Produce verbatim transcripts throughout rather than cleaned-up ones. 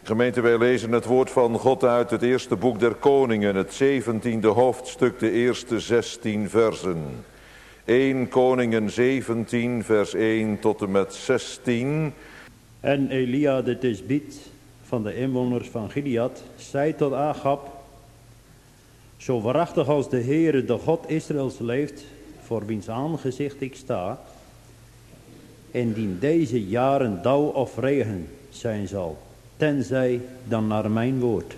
Gemeente, wij lezen het woord van God uit het eerste boek der Koningen, het zeventiende hoofdstuk, de eerste zestien versen. Eerste Koningen zeventien, vers één tot en met zestien. En Elia de Tisbiet van de inwoners van Gilead zei tot Agab: zo waarachtig als de Heere, de God Israëls leeft, voor wiens aangezicht ik sta, indien deze jaren dauw of regen zijn zal, tenzij dan naar mijn woord.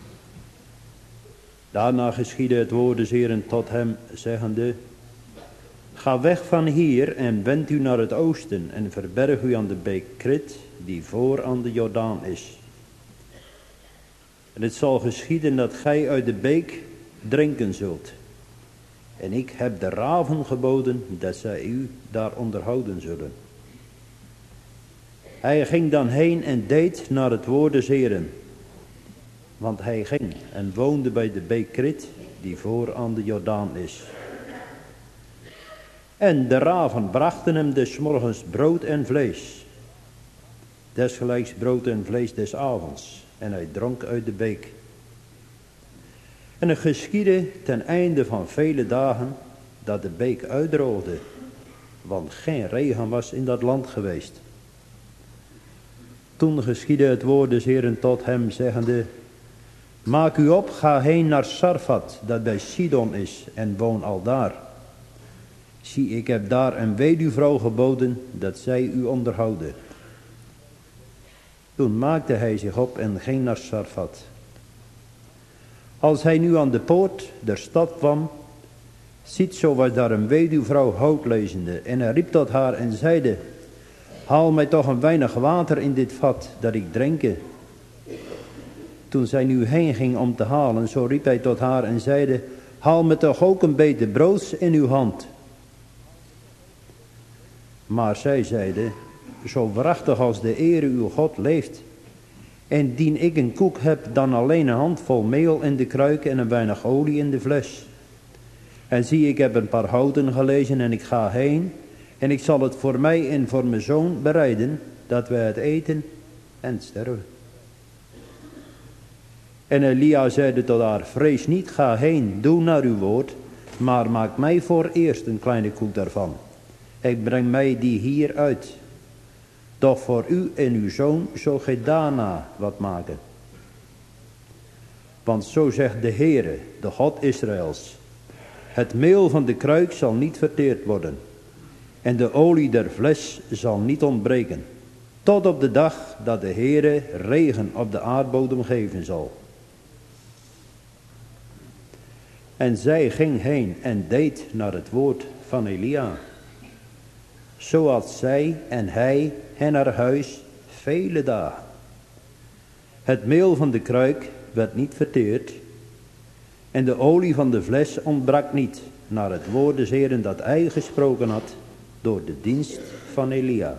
Daarna geschiedde het woord des Heeren tot hem, zeggende: ga weg van hier en wend u naar het oosten en verberg u aan de beek Krit, die voor aan de Jordaan is. En het zal geschieden dat gij uit de beek drinken zult. En ik heb de raven geboden dat zij u daar onderhouden zullen. Hij ging dan heen en deed naar het woord des Heeren. Want hij ging en woonde bij de beek Krit, die voor aan de Jordaan is. En de raven brachten hem des morgens brood en vlees, desgelijks brood en vlees des avonds, en hij dronk uit de beek. En het geschiedde ten einde van vele dagen dat de beek uitdroogde, want geen regen was in dat land geweest. Toen geschiedde het woord des Heeren tot hem, zeggende: maak u op, ga heen naar Sarfat, dat bij Sidon is, en woon aldaar. Zie, ik heb daar een weduwvrouw geboden, dat zij u onderhouden. Toen maakte hij zich op en ging naar Sarfat. Als hij nu aan de poort der stad kwam, ziet, zo was daar een weduwvrouw houtlezende, en hij riep tot haar en zeide: haal mij toch een weinig water in dit vat, dat ik drinke. Toen zij nu heen ging om te halen, zo riep hij tot haar en zeide: haal me toch ook een beetje broods in uw hand. Maar zij zeide: zo waarachtig als de Heere uw God leeft, en dien ik een koek heb, dan alleen een handvol meel in de kruik en een weinig olie in de fles. En zie, ik heb een paar houten gelezen en ik ga heen, en ik zal het voor mij en voor mijn zoon bereiden, dat wij het eten en sterven. En Elia zeide tot haar: vrees niet, ga heen, doe naar uw woord, maar maak mij voor eerst een kleine koek daarvan. Ik breng mij die hier uit. Doch voor u en uw zoon zult gij daarna wat maken. Want zo zegt de Heere, de God Israëls: het meel van de kruik zal niet verteerd worden, en de olie der fles zal niet ontbreken, tot op de dag dat de Heere regen op de aardbodem geven zal. En zij ging heen en deed naar het woord van Elia. Zoals zij en hij en haar huis vele dagen. Het meel van de kruik werd niet verteerd, en de olie van de fles ontbrak niet, naar het woord des Heeren dat hij gesproken had door de dienst van Elia.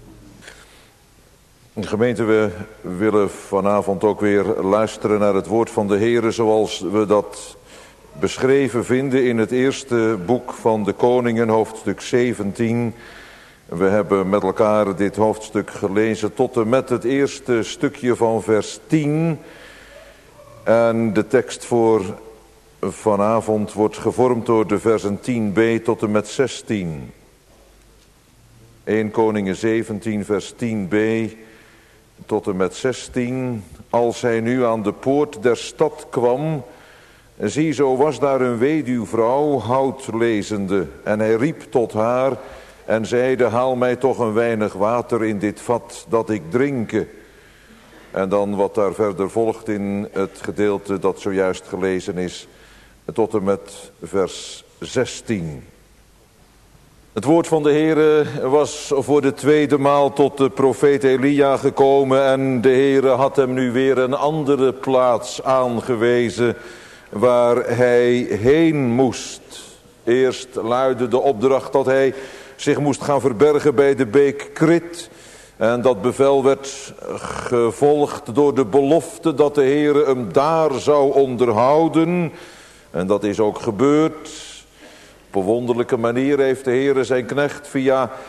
Gemeente, we willen vanavond ook weer luisteren naar het woord van de Heere, zoals we dat beschreven vinden in het eerste boek van de Koningen, hoofdstuk zeventien. We hebben met elkaar dit hoofdstuk gelezen tot en met het eerste stukje van vers tien. En de tekst voor vanavond wordt gevormd door de versen tien b tot en met zestien. Eerste Koningen zeventien vers tien b tot en met zestien. Als hij nu aan de poort der stad kwam, zie, zo was daar een weduwvrouw houtlezende, en hij riep tot haar en zeide: haal mij toch een weinig water in dit vat, dat ik drinke. En dan wat daar verder volgt in het gedeelte dat zojuist gelezen is, tot en met vers zestien. Het woord van de Heere was voor de tweede maal tot de profeet Elia gekomen, en de Heere had hem nu weer een andere plaats aangewezen waar hij heen moest. Eerst luidde de opdracht dat hij zich moest gaan verbergen bij de beek Krit. En dat bevel werd gevolgd door de belofte dat de Heere hem daar zou onderhouden. En dat is ook gebeurd. Op een wonderlijke manier heeft de Heere zijn knecht via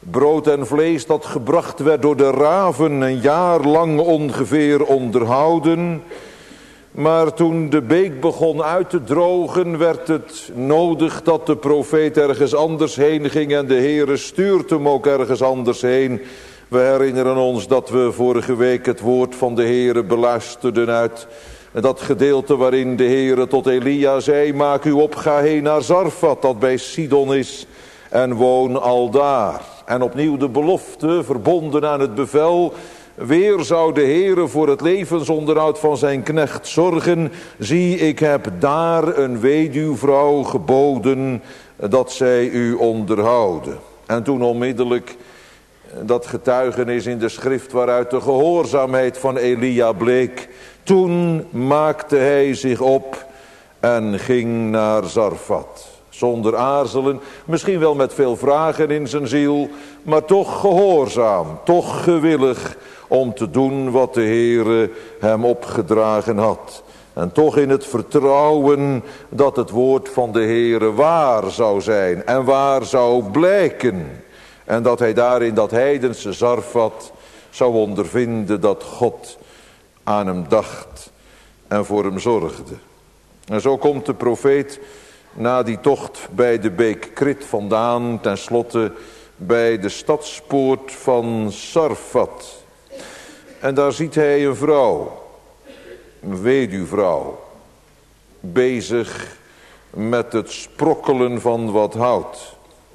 Brood en vlees dat gebracht werd door de raven, een jaar lang ongeveer onderhouden. Maar toen de beek begon uit te drogen, werd het nodig dat de profeet ergens anders heen ging. En de Heere stuurt hem ook ergens anders heen. We herinneren ons dat we vorige week het woord van de Heere beluisterden uit dat gedeelte waarin de Heere tot Elia zei: maak u op, ga heen naar Zarfat, dat bij Sidon is, en woon aldaar. En opnieuw de belofte, verbonden aan het bevel. Weer zou de Heere voor het levensonderhoud van zijn knecht zorgen. Zie, ik heb daar een weduwvrouw geboden dat zij u onderhouden. En toen onmiddellijk dat getuigenis in de schrift waaruit de gehoorzaamheid van Elia bleek. Toen maakte hij zich op en ging naar Zarfat. Zonder aarzelen, misschien wel met veel vragen in zijn ziel, maar toch gehoorzaam, toch gewillig om te doen wat de Heere hem opgedragen had. En toch in het vertrouwen dat het woord van de Heere waar zou zijn en waar zou blijken. En dat hij daar in dat heidense Zarfat zou ondervinden dat God aan hem dacht en voor hem zorgde. En zo komt de profeet na die tocht bij de beek Krit vandaan, tenslotte bij de stadspoort van Zarfat. En daar ziet hij een vrouw, een weduwvrouw, bezig met het sprokkelen van wat hout.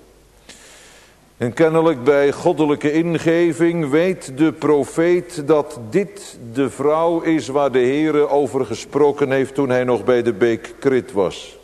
En kennelijk bij goddelijke ingeving weet de profeet dat dit de vrouw is waar de Heere over gesproken heeft toen hij nog bij de beek Krit was.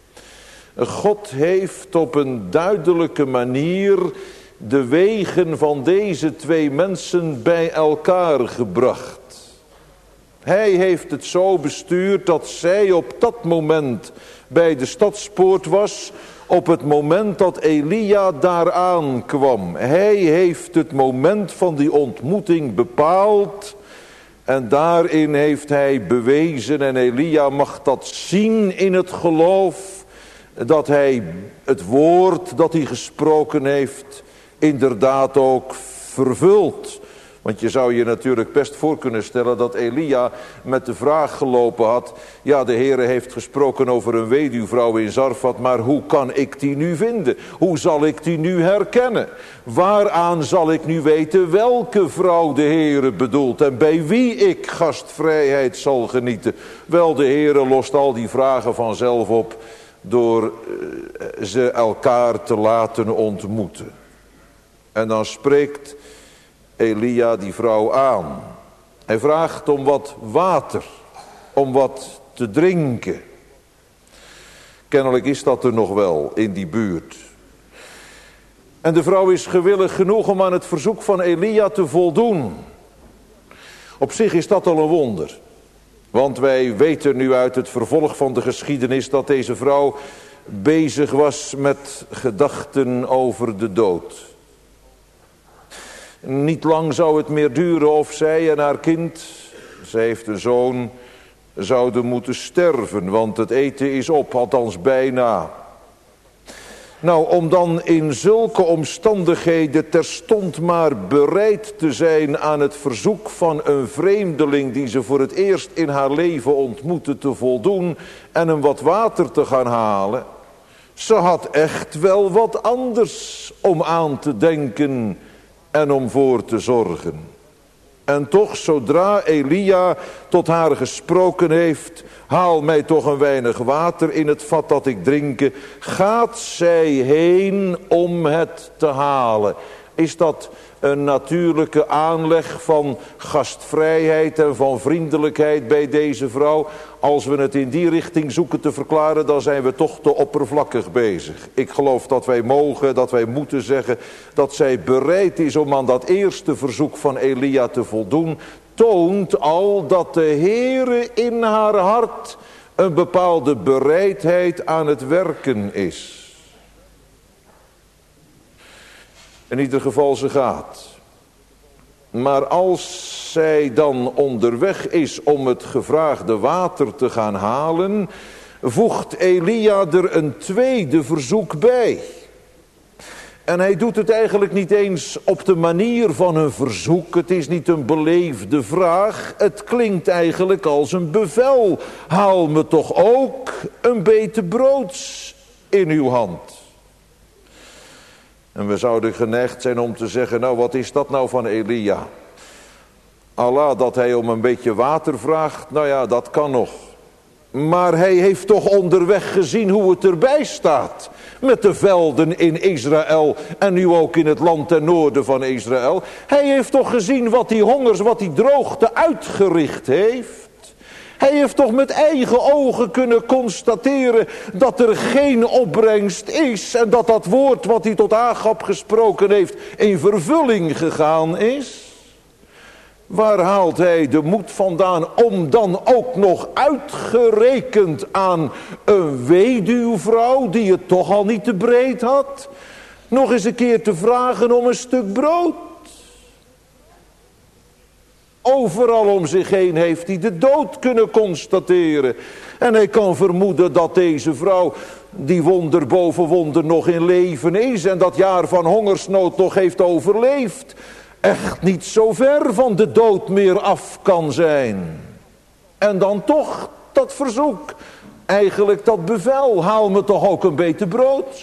God heeft op een duidelijke manier de wegen van deze twee mensen bij elkaar gebracht. Hij heeft het zo bestuurd dat zij op dat moment bij de stadspoort was, op het moment dat Elia daar aankwam. Hij heeft het moment van die ontmoeting bepaald en daarin heeft hij bewezen, en Elia mag dat zien in het geloof, dat hij het woord dat hij gesproken heeft inderdaad ook vervult. Want je zou je natuurlijk best voor kunnen stellen dat Elia met de vraag gelopen had: ja, de Heere heeft gesproken over een weduwvrouw in Zarfat, maar hoe kan ik die nu vinden? Hoe zal ik die nu herkennen? Waaraan zal ik nu weten welke vrouw de Heere bedoelt en bij wie ik gastvrijheid zal genieten? Wel, de Heere lost al die vragen vanzelf op door ze elkaar te laten ontmoeten. En dan spreekt Elia die vrouw aan. Hij vraagt om wat water, om wat te drinken. Kennelijk is dat er nog wel in die buurt. En de vrouw is gewillig genoeg om aan het verzoek van Elia te voldoen. Op zich is dat al een wonder. Want wij weten nu uit het vervolg van de geschiedenis dat deze vrouw bezig was met gedachten over de dood. Niet lang zou het meer duren of zij en haar kind, zij heeft een zoon, zouden moeten sterven, want het eten is op, althans bijna. Nou, om dan in zulke omstandigheden terstond maar bereid te zijn aan het verzoek van een vreemdeling die ze voor het eerst in haar leven ontmoette te voldoen en hem wat water te gaan halen. Ze had echt wel wat anders om aan te denken en om voor te zorgen. En toch, zodra Elia tot haar gesproken heeft: haal mij toch een weinig water in het vat dat ik drinken, gaat zij heen om het te halen. Is dat een natuurlijke aanleg van gastvrijheid en van vriendelijkheid bij deze vrouw? Als we het in die richting zoeken te verklaren, dan zijn we toch te oppervlakkig bezig. Ik geloof dat wij mogen, dat wij moeten zeggen dat zij bereid is om aan dat eerste verzoek van Elia te voldoen, toont al dat de Heere in haar hart een bepaalde bereidheid aan het werken is. In ieder geval, ze gaat. Maar als zij dan onderweg is om het gevraagde water te gaan halen, voegt Elia er een tweede verzoek bij. En hij doet het eigenlijk niet eens op de manier van een verzoek. Het is niet een beleefde vraag. Het klinkt eigenlijk als een bevel. Haal me toch ook een beetje broods in uw hand. En we zouden geneigd zijn om te zeggen, nou wat is dat nou van Elia? Allah dat hij om een beetje water vraagt, nou ja, dat kan nog. Maar hij heeft toch onderweg gezien hoe het erbij staat. Met de velden in Israël en nu ook in het land ten noorden van Israël. Hij heeft toch gezien wat die hongers, wat die droogte uitgericht heeft. Hij heeft toch met eigen ogen kunnen constateren dat er geen opbrengst is. En dat dat woord wat hij tot Agab gesproken heeft in vervulling gegaan is. Waar haalt hij de moed vandaan om dan ook nog uitgerekend aan een weduwvrouw die het toch al niet te breed had, nog eens een keer te vragen om een stuk brood? Overal om zich heen heeft hij de dood kunnen constateren. En hij kan vermoeden dat deze vrouw, die wonder boven wonder nog in leven is en dat jaar van hongersnood nog heeft overleefd, echt niet zo ver van de dood meer af kan zijn. En dan toch dat verzoek, eigenlijk dat bevel, haal me toch ook een beetje brood.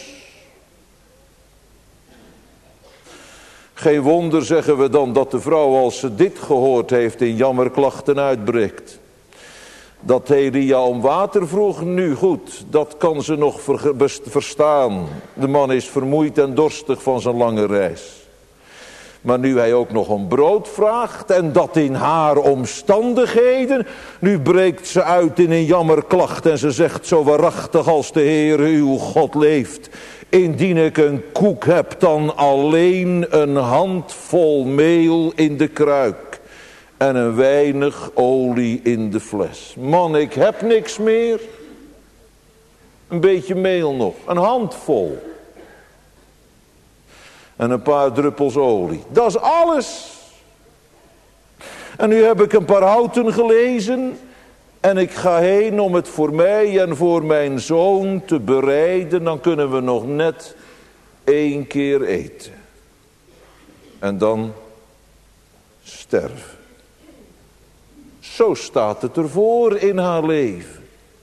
Geen wonder, zeggen we dan, dat de vrouw als ze dit gehoord heeft in jammerklachten uitbreekt. Dat Elia om water vroeg, nu goed, dat kan ze nog verstaan. De man is vermoeid en dorstig van zijn lange reis. Maar nu hij ook nog om brood vraagt en dat in haar omstandigheden, nu breekt ze uit in een jammerklacht en ze zegt zo waarachtig als de Heere uw God leeft. Indien ik een koek heb, dan alleen een handvol meel in de kruik en een weinig olie in de fles. Man, ik heb niks meer. Een beetje meel nog, een handvol. En een paar druppels olie. Dat is alles. En nu heb ik een paar houten gelezen. En ik ga heen om het voor mij en voor mijn zoon te bereiden. Dan kunnen we nog net één keer eten. En dan sterven. Zo staat het ervoor in haar leven.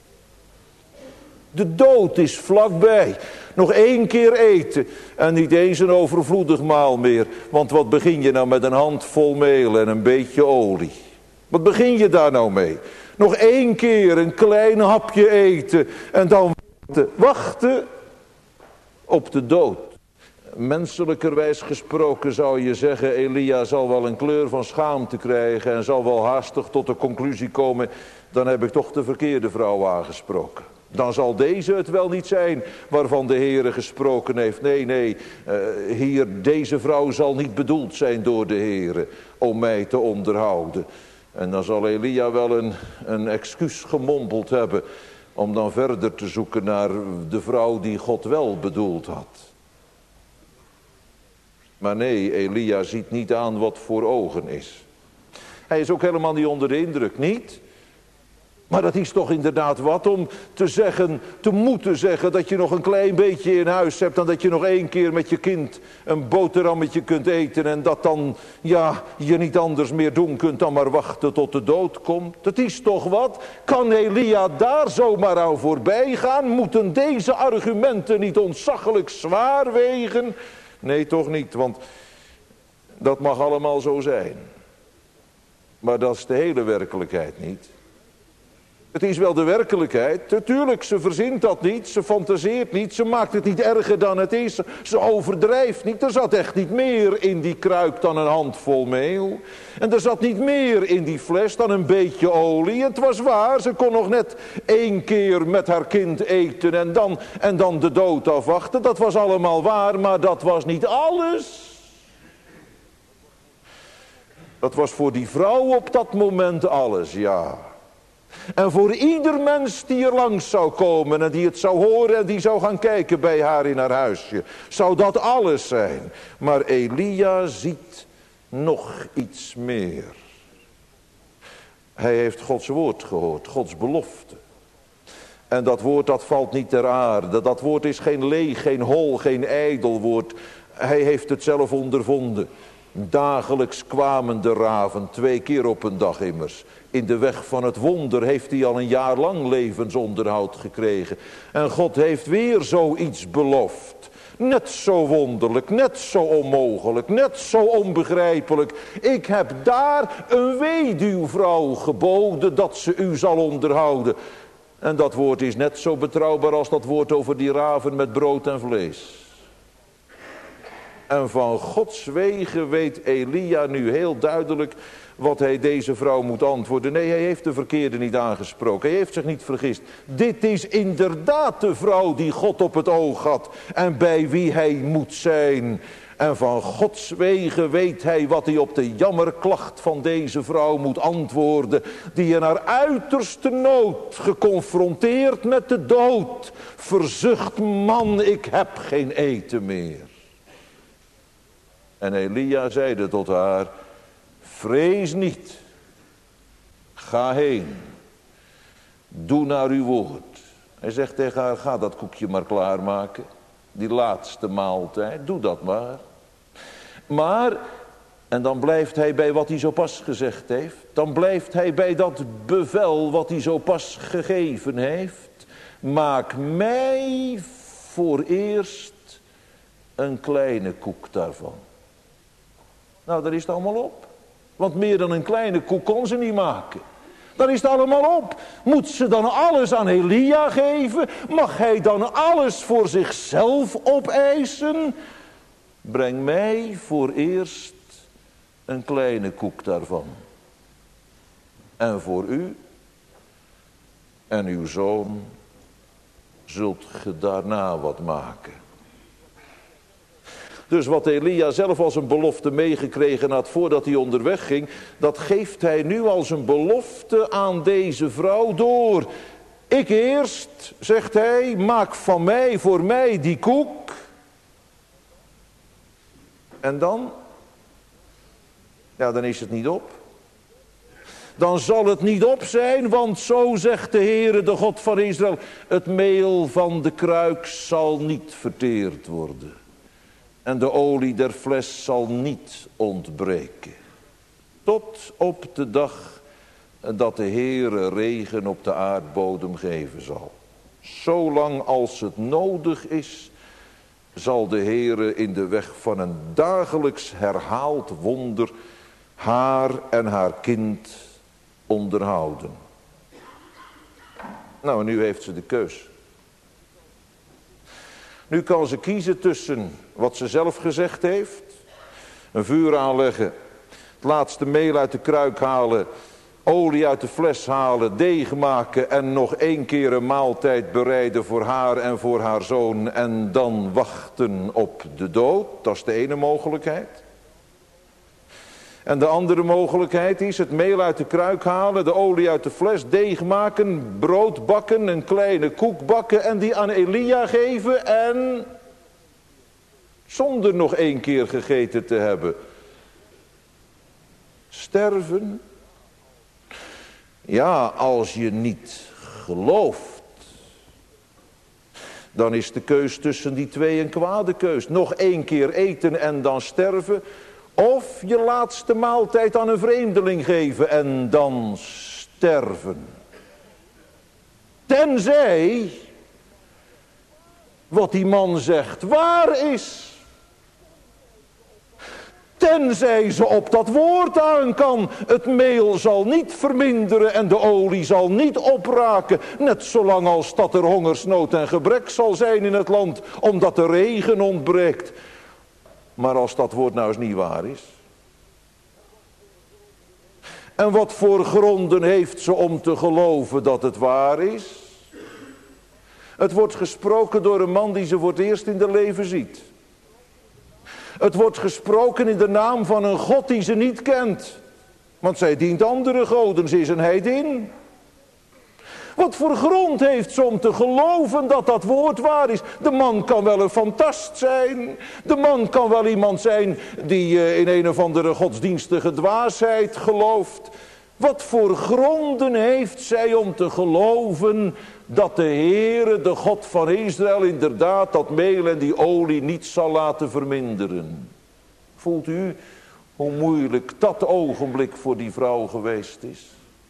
De dood is vlakbij. Nog één keer eten. En niet eens een overvloedig maal meer. Want wat begin je nou met een handvol meel en een beetje olie? Wat begin je daar nou mee? Nog één keer een klein hapje eten. En dan wachten. Wachten op de dood. Menselijkerwijs gesproken zou je zeggen, Elia zal wel een kleur van schaamte krijgen. En zal wel haastig tot de conclusie komen, dan heb ik toch de verkeerde vrouw aangesproken. Dan zal deze het wel niet zijn waarvan de Heere gesproken heeft. Nee, nee, uh, hier, deze vrouw zal niet bedoeld zijn door de Heere om mij te onderhouden. En dan zal Elia wel een, een excuus gemompeld hebben om dan verder te zoeken naar de vrouw die God wel bedoeld had. Maar nee, Elia ziet niet aan wat voor ogen is. Hij is ook helemaal niet onder de indruk, niet? Maar dat is toch inderdaad wat om te zeggen, te moeten zeggen dat je nog een klein beetje in huis hebt. En dat je nog één keer met je kind een boterhammetje kunt eten. En dat dan, ja, je niet anders meer doen kunt dan maar wachten tot de dood komt. Dat is toch wat? Kan Elia daar zomaar aan voorbij gaan? Moeten deze argumenten niet ontzaglijk zwaar wegen? Nee, toch niet, want dat mag allemaal zo zijn. Maar dat is de hele werkelijkheid niet. Het is wel de werkelijkheid. Natuurlijk, ze verzint dat niet. Ze fantaseert niet. Ze maakt het niet erger dan het is. Ze overdrijft niet. Er zat echt niet meer in die kruik dan een handvol meel. En er zat niet meer in die fles dan een beetje olie. Het was waar. Ze kon nog net één keer met haar kind eten. En dan, en dan de dood afwachten. Dat was allemaal waar. Maar dat was niet alles. Dat was voor die vrouw op dat moment alles, ja. En voor ieder mens die er langs zou komen en die het zou horen en die zou gaan kijken bij haar in haar huisje, zou dat alles zijn. Maar Elia ziet nog iets meer. Hij heeft Gods woord gehoord, Gods belofte. En dat woord dat valt niet ter aarde. Dat woord is geen leeg, geen hol, geen ijdel woord. Hij heeft het zelf ondervonden. Dagelijks kwamen de raven, twee keer op een dag immers. In de weg van het wonder heeft hij al een jaar lang levensonderhoud gekregen. En God heeft weer zoiets beloofd. Net zo wonderlijk, net zo onmogelijk, net zo onbegrijpelijk. Ik heb daar een weduwvrouw geboden dat ze u zal onderhouden. En dat woord is net zo betrouwbaar als dat woord over die raven met brood en vlees. En van Gods wegen weet Elia nu heel duidelijk wat hij deze vrouw moet antwoorden. Nee, hij heeft de verkeerde niet aangesproken. Hij heeft zich niet vergist. Dit is inderdaad de vrouw die God op het oog had en bij wie hij moet zijn. En van Gods wegen weet hij wat hij op de jammerklacht van deze vrouw moet antwoorden. Die in haar uiterste nood, geconfronteerd met de dood, verzucht: man, ik heb geen eten meer. En Elia zeide tot haar: vrees niet, ga heen, doe naar uw woord. Hij zegt tegen haar: ga dat koekje maar klaarmaken, die laatste maaltijd, doe dat maar. Maar, en dan blijft hij bij wat hij zo pas gezegd heeft, dan blijft hij bij dat bevel wat hij zo pas gegeven heeft. Maak mij voor eerst een kleine koek daarvan. Nou, daar is het allemaal op. Want meer dan een kleine koek kon ze niet maken. Daar is het allemaal op. Moet ze dan alles aan Elia geven? Mag hij dan alles voor zichzelf opeisen? Breng mij voor eerst een kleine koek daarvan. En voor u en uw zoon zult ge daarna wat maken. Dus wat Elia zelf als een belofte meegekregen had voordat hij onderweg ging, dat geeft hij nu als een belofte aan deze vrouw door. Ik eerst, zegt hij, maak van mij voor mij die koek. En dan? Ja, dan is het niet op. Dan zal het niet op zijn, want zo zegt de Heere, de God van Israël: het meel van de kruik zal niet verteerd worden. En de olie der fles zal niet ontbreken. Tot op de dag dat de Heere regen op de aardbodem geven zal. Zolang als het nodig is, zal de Heere in de weg van een dagelijks herhaald wonder haar en haar kind onderhouden. Nou, en nu heeft ze de keus. Nu kan ze kiezen tussen wat ze zelf gezegd heeft. Een vuur aanleggen. Het laatste meel uit de kruik halen. Olie uit de fles halen. Deeg maken. En nog één keer een maaltijd bereiden voor haar en voor haar zoon. En dan wachten op de dood. Dat is de ene mogelijkheid. En de andere mogelijkheid is het meel uit de kruik halen, de olie uit de fles, deeg maken, brood bakken, een kleine koek bakken en die aan Elia geven en zonder nog één keer gegeten te hebben sterven. Ja, als je niet gelooft, dan is de keus tussen die twee een kwade keus. Nog één keer eten en dan sterven. Of je laatste maaltijd aan een vreemdeling geven en dan sterven. Tenzij wat die man zegt waar is. Tenzij ze op dat woord aan kan. Het meel zal niet verminderen en de olie zal niet opraken. Net zolang als dat er hongersnood en gebrek zal zijn in het land. Omdat de regen ontbreekt. Maar als dat woord nou eens niet waar is. En wat voor gronden heeft ze om te geloven dat het waar is? Het wordt gesproken door een man die ze voor het eerst in haar leven ziet. Het wordt gesproken in de naam van een God die ze niet kent. Want zij dient andere goden, ze is een heidin. Wat voor grond heeft ze om te geloven dat dat woord waar is? De man kan wel een fantast zijn. De man kan wel iemand zijn die in een of andere godsdienstige dwaasheid gelooft. Wat voor gronden heeft zij om te geloven dat de Heere, de God van Israël, inderdaad dat meel en die olie niet zal laten verminderen? Voelt u hoe moeilijk dat ogenblik voor die vrouw geweest is?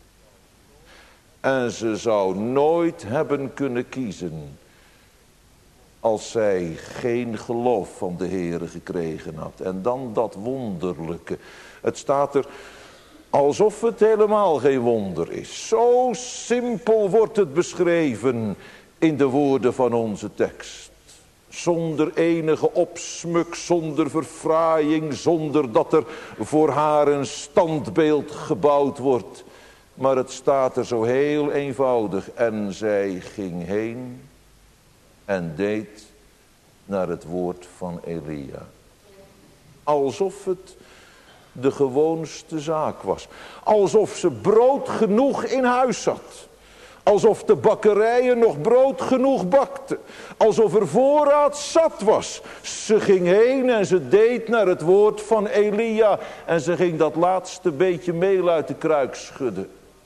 En ze zou nooit hebben kunnen kiezen als zij geen geloof van de Heere gekregen had. En dan dat wonderlijke. Het staat er alsof het helemaal geen wonder is. Zo simpel wordt het beschreven in de woorden van onze tekst. Zonder enige opsmuk, zonder verfraaiing, zonder dat er voor haar een standbeeld gebouwd wordt. Maar het staat er zo heel eenvoudig. En zij ging heen en deed naar het woord van Elia. Alsof het de gewoonste zaak was. Alsof ze brood genoeg in huis had. Alsof de bakkerijen nog brood genoeg bakten. Alsof er voorraad zat was. Ze ging heen en ze deed naar het woord van Elia. En ze ging dat laatste beetje meel uit de kruik schudden.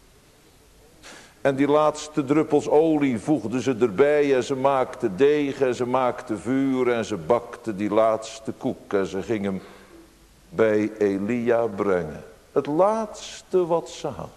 En die laatste druppels olie voegde ze erbij en ze maakte deeg en ze maakte vuur en ze bakte die laatste koek. En ze ging hem bij Elia brengen. Het laatste wat ze had.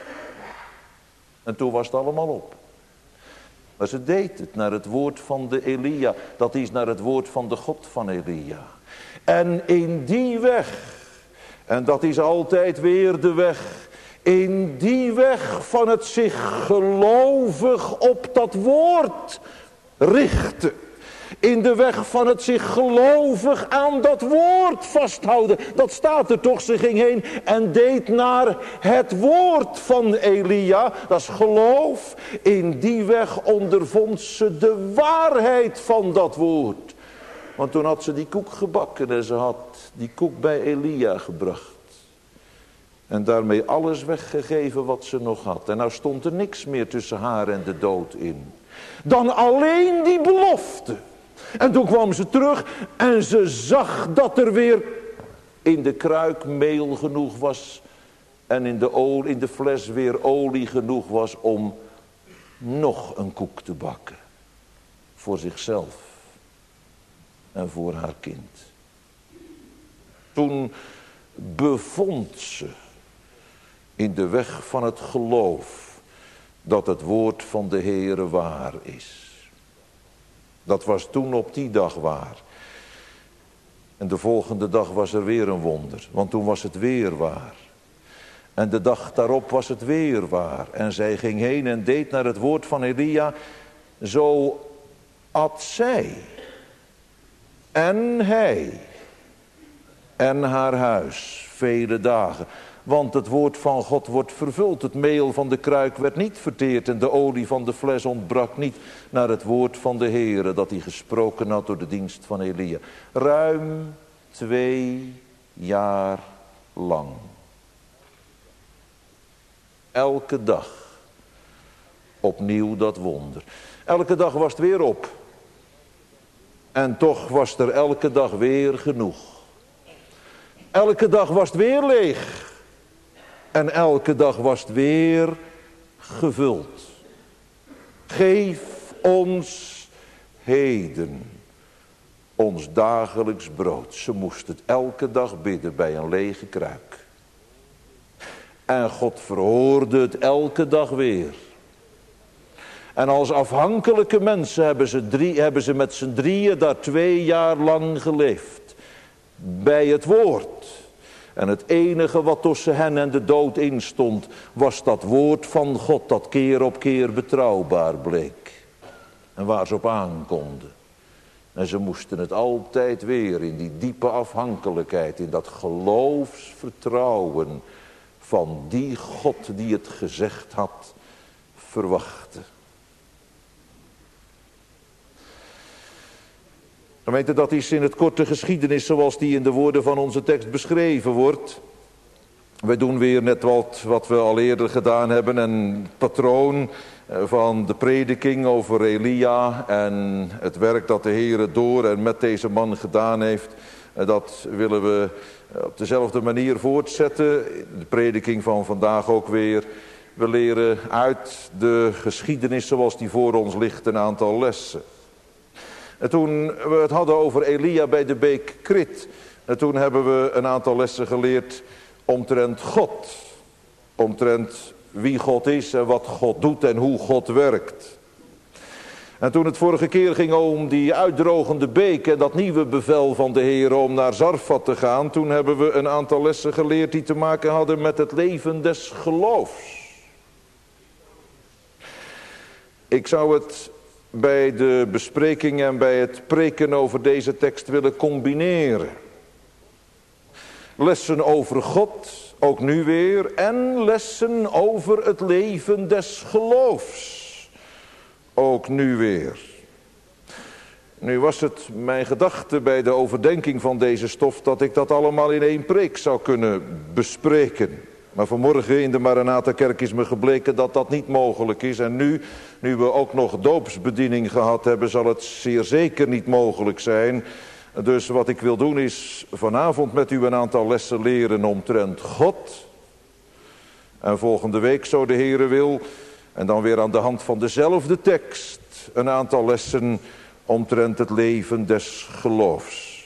En toen was het allemaal op. Maar ze deed het naar het woord van de Elia. Dat is naar het woord van de God van Elia. En in die weg, en dat is altijd weer de weg, in die weg van het zich gelovig op dat woord richten. In de weg van het zich gelovig aan dat woord vasthouden. Dat staat er toch, ze ging heen en deed naar het woord van Elia. Dat is geloof. In die weg ondervond ze de waarheid van dat woord. Want toen had ze die koek gebakken en ze had die koek bij Elia gebracht. En daarmee alles weggegeven wat ze nog had. En nou stond er niks meer tussen haar en de dood in. Dan alleen die belofte. En toen kwam ze terug en ze zag dat er weer in de kruik meel genoeg was. En in de, olie, in de fles weer olie genoeg was om nog een koek te bakken. Voor zichzelf. En voor haar kind. Toen bevond ze in de weg van het geloof dat het woord van de Heere waar is. Dat was toen op die dag waar. En de volgende dag was er weer een wonder. Want toen was het weer waar. En de dag daarop was het weer waar. En zij ging heen en deed naar het woord van Elia. Zo at zij. En hij. En haar huis. Vele dagen. Want het woord van God wordt vervuld. Het meel van de kruik werd niet verteerd. En de olie van de fles ontbrak niet. Naar het woord van de Heere. Dat hij gesproken had door de dienst van Elia. Ruim twee jaar lang. Elke dag. Opnieuw dat wonder. Elke dag was het weer op. En toch was er elke dag weer genoeg. Elke dag was het weer leeg. En elke dag was het weer gevuld. Geef ons heden ons dagelijks brood. Ze moest het elke dag bidden bij een lege kruik. En God verhoorde het elke dag weer. En als afhankelijke mensen hebben ze, drie, hebben ze met z'n drieën daar twee jaar lang geleefd. Bij het woord. En het enige wat tussen hen en de dood instond, was dat woord van God dat keer op keer betrouwbaar bleek. En waar ze op aankonden. En ze moesten het altijd weer in die diepe afhankelijkheid, in dat geloofsvertrouwen van die God die het gezegd had, verwachten. Gemeente, dat is in het korte geschiedenis zoals die in de woorden van onze tekst beschreven wordt. Wij doen weer net wat, wat we al eerder gedaan hebben. Een patroon van de prediking over Elia en het werk dat de Heere door en met deze man gedaan heeft. Dat willen we op dezelfde manier voortzetten. De prediking van vandaag ook weer. We leren uit de geschiedenis zoals die voor ons ligt een aantal lessen. En toen we het hadden over Elia bij de beek Krit. En toen hebben we een aantal lessen geleerd omtrent God. Omtrent wie God is en wat God doet en hoe God werkt. En toen het vorige keer ging om die uitdrogende beek en dat nieuwe bevel van de Heer om naar Zarfat te gaan. Toen hebben we een aantal lessen geleerd die te maken hadden met het leven des geloofs. Ik zou het bij de bespreking en bij het preken over deze tekst willen combineren. Lessen over God, ook nu weer, en lessen over het leven des geloofs. Ook nu weer. Nu was het mijn gedachte bij de overdenking van deze stof dat ik dat allemaal in één preek zou kunnen bespreken. Maar vanmorgen in de Maranatha-kerk is me gebleken dat dat niet mogelijk is. En nu, nu we ook nog doopsbediening gehad hebben, zal het zeer zeker niet mogelijk zijn. Dus wat ik wil doen is vanavond met u een aantal lessen leren omtrent God. En volgende week, zo de Heere wil, en dan weer aan de hand van dezelfde tekst, een aantal lessen omtrent het leven des geloofs.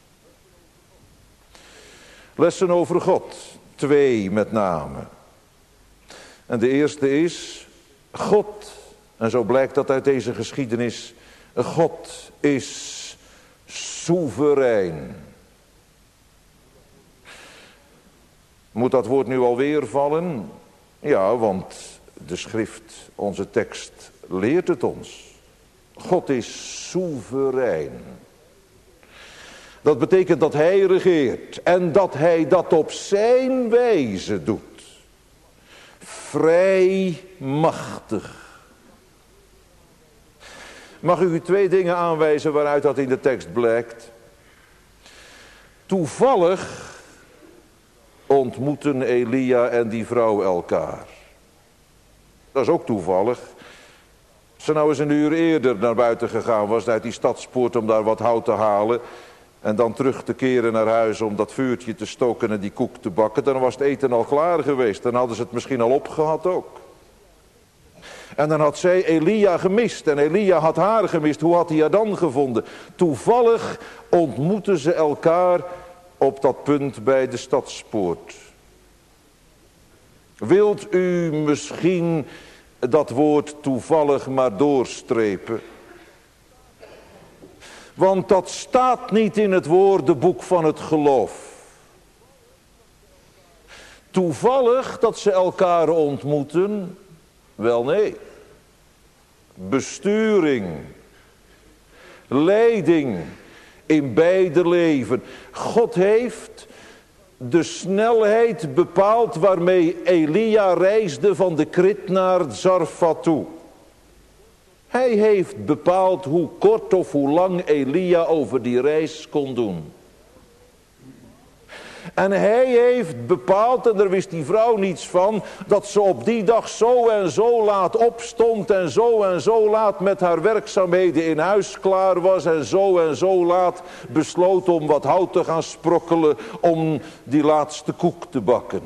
Lessen over God, twee met name. En de eerste is, God, en zo blijkt dat uit deze geschiedenis, God is soeverein. Moet dat woord nu alweer vallen? Ja, want de schrift, onze tekst, leert het ons. God is soeverein. Dat betekent dat hij regeert en dat hij dat op zijn wijze doet. Vrij machtig. Mag ik u twee dingen aanwijzen waaruit dat in de tekst blijkt? Toevallig ontmoeten Elia en die vrouw elkaar. Dat is ook toevallig. Als ze nou eens een uur eerder naar buiten gegaan was uit die stadspoort om daar wat hout te halen en dan terug te keren naar huis om dat vuurtje te stoken en die koek te bakken, dan was het eten al klaar geweest. Dan hadden ze het misschien al opgehad ook. En dan had zij Elia gemist en Elia had haar gemist. Hoe had hij haar dan gevonden? Toevallig ontmoetten ze elkaar op dat punt bij de stadspoort. Wilt u misschien dat woord toevallig maar doorstrepen? Want dat staat niet in het woordenboek van het geloof. Toevallig dat ze elkaar ontmoeten? Wel nee. Besturing, leiding in beide leven. God heeft de snelheid bepaald waarmee Elia reisde van de Krit naar Zarfat toe. Hij heeft bepaald hoe kort of hoe lang Elia over die reis kon doen. En hij heeft bepaald, en daar wist die vrouw niets van, dat ze op die dag zo en zo laat opstond en zo en zo laat met haar werkzaamheden in huis klaar was en zo en zo laat besloot om wat hout te gaan sprokkelen om die laatste koek te bakken.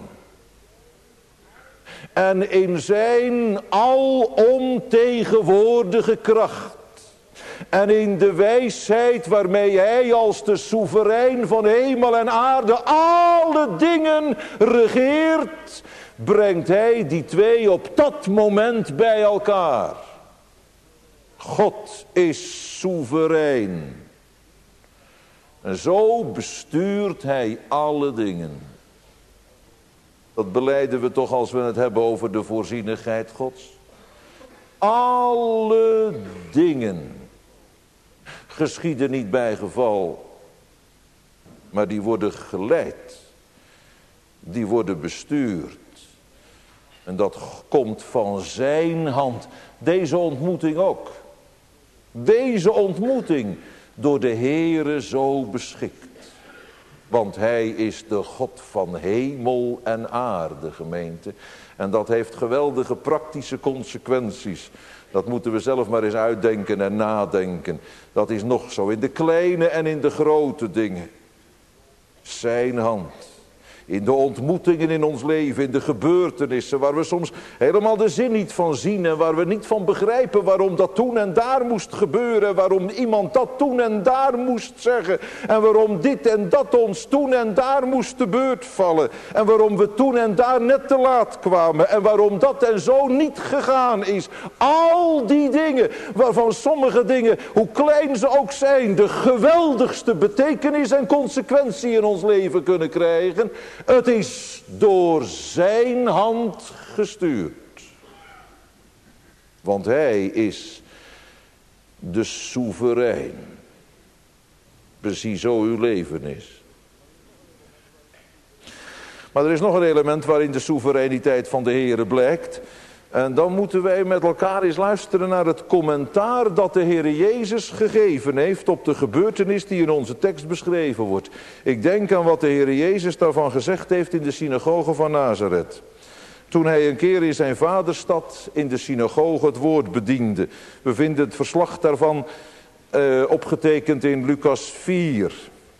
En in zijn alomtegenwoordige kracht en in de wijsheid waarmee hij als de soeverein van hemel en aarde alle dingen regeert, brengt hij die twee op dat moment bij elkaar. God is soeverein. En zo bestuurt hij alle dingen. Dat belijden we toch als we het hebben over de voorzienigheid Gods. Alle dingen geschieden niet bij geval, maar die worden geleid. Die worden bestuurd. En dat komt van zijn hand. Deze ontmoeting ook. Deze ontmoeting door de Heere zo beschikt. Want hij is de God van hemel en aarde, gemeente. En dat heeft geweldige praktische consequenties. Dat moeten we zelf maar eens uitdenken en nadenken. Dat is nog zo in de kleine en in de grote dingen. Zijn hand. In de ontmoetingen in ons leven, in de gebeurtenissen waar we soms helemaal de zin niet van zien en waar we niet van begrijpen waarom dat toen en daar moest gebeuren, waarom iemand dat toen en daar moest zeggen en waarom dit en dat ons toen en daar moest te beurt vallen en waarom we toen en daar net te laat kwamen en waarom dat en zo niet gegaan is. Al die dingen waarvan sommige dingen, hoe klein ze ook zijn, de geweldigste betekenis en consequentie in ons leven kunnen krijgen. Het is door zijn hand gestuurd. Want hij is de soeverein. Precies zo uw leven is. Maar er is nog een element waarin de soevereiniteit van de Heere blijkt. En dan moeten wij met elkaar eens luisteren naar het commentaar dat de Heere Jezus gegeven heeft op de gebeurtenis die in onze tekst beschreven wordt. Ik denk aan wat de Heere Jezus daarvan gezegd heeft in de synagoge van Nazareth. Toen hij een keer in zijn vaderstad in de synagoge het woord bediende. We vinden het verslag daarvan uh, opgetekend in Lucas vier.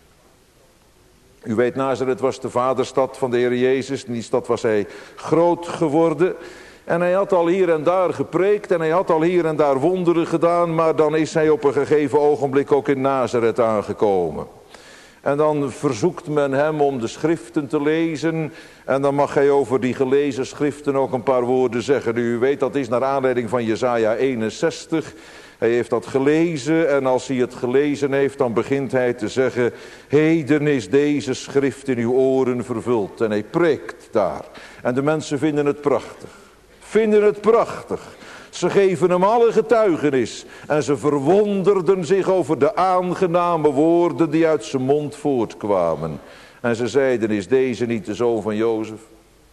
U weet, Nazareth was de vaderstad van de Heere Jezus. In die stad was hij groot geworden. En hij had al hier en daar gepreekt en hij had al hier en daar wonderen gedaan, maar dan is hij op een gegeven ogenblik ook in Nazareth aangekomen. En dan verzoekt men hem om de schriften te lezen en dan mag hij over die gelezen schriften ook een paar woorden zeggen. U weet, dat is naar aanleiding van Jesaja eenenzestig. Hij heeft dat gelezen en als hij het gelezen heeft, dan begint hij te zeggen: heden is deze schrift in uw oren vervuld. En hij preekt daar. En de mensen vinden het prachtig. Vinden het prachtig. Ze geven hem alle getuigenis. En ze verwonderden zich over de aangename woorden die uit zijn mond voortkwamen. En ze zeiden: is deze niet de zoon van Jozef?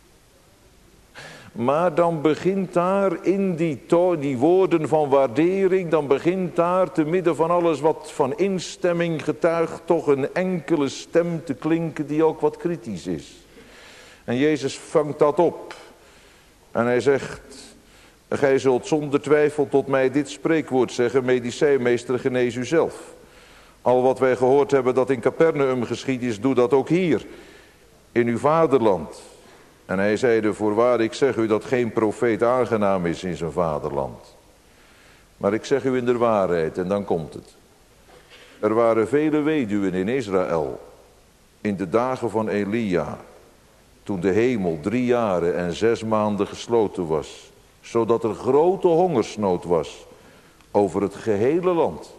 Maar dan begint daar in die, to- die woorden van waardering, dan begint daar te midden van alles wat van instemming getuigt, toch een enkele stem te klinken die ook wat kritisch is. En Jezus vangt dat op. En hij zegt: gij zult zonder twijfel tot mij dit spreekwoord zeggen: medicijnmeester, genees u zelf. Al wat wij gehoord hebben dat in Capernaum geschied is, doe dat ook hier, in uw vaderland. En hij zeide: voorwaar, ik zeg u dat geen profeet aangenaam is in zijn vaderland. Maar ik zeg u in de waarheid, en dan komt het. Er waren vele weduwen in Israël in de dagen van Elia, toen de hemel drie jaren en zes maanden gesloten was, zodat er grote hongersnood was over het gehele land.